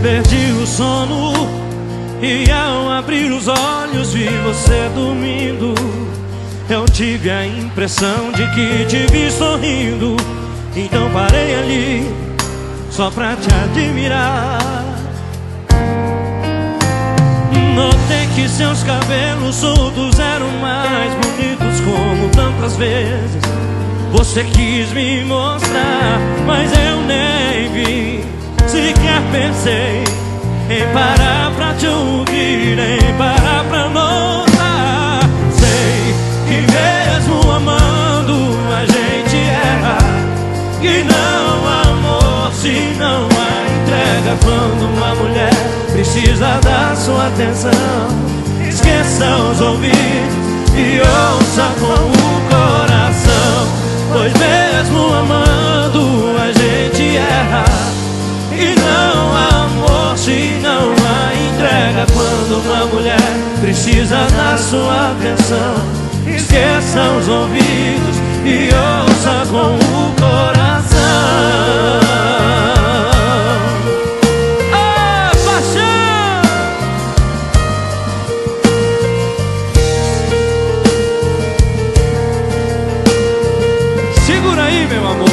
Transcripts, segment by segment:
Perdi o sono e ao abrir os olhos vi você dormindo. Eu tive a impressão de que te vi sorrindo. Então parei ali só pra te admirar. Notei que seus cabelos soltos eram mais bonitos, como tantas vezes você quis me mostrar. Mas eu nem vi, sequer pensei em parar pra te ouvir, em parar pra notar. Sei que mesmo amando a gente erra, que não há amor se não há entrega. Quando uma mulher precisa da sua atenção, esqueça os ouvidos e ouça com o coração. Pois mesmo amando a gente erra, e não há amor se não há entrega. Quando uma mulher precisa da sua atenção, esqueça os ouvidos e ouça com o coração. Ah, paixão! Segura aí, meu amor.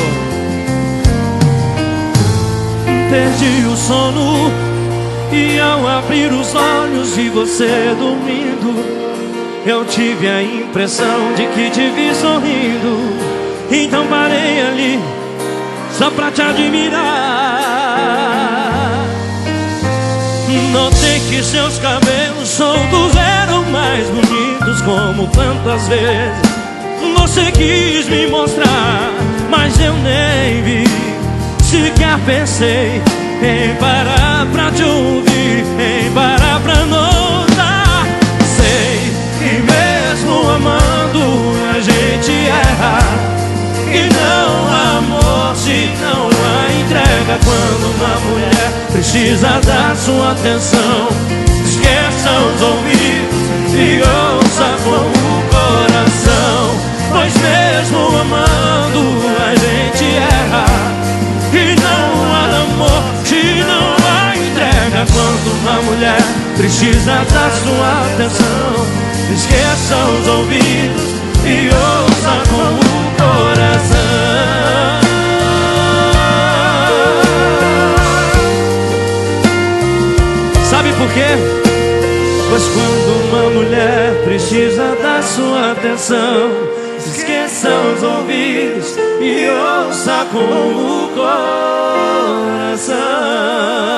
Perdi o sono e ao abrir os olhos vi você dormindo. Eu tive a impressão de que te vi sorrindo. Então parei ali só pra te admirar. Notei que seus cabelos soltos eram mais bonitos, como tantas vezes você quis me mostrar. Mas eu nem vi, sequer pensei em parar pra te ouvir, em parar pra notar. Sei que mesmo amando a gente erra, e não há amor se não há entrega. Quando uma mulher precisa da sua atenção, esqueça os ouvidos e ouça com o coração. Pois mesmo amando a gente erra, e não há amor se não há entrega. Quando uma mulher precisa da sua atenção, esqueça os ouvidos e ouça com o coração. Sabe por quê? Pois quando uma mulher precisa da sua atenção, esqueça os ouvidos e ouça com o coração.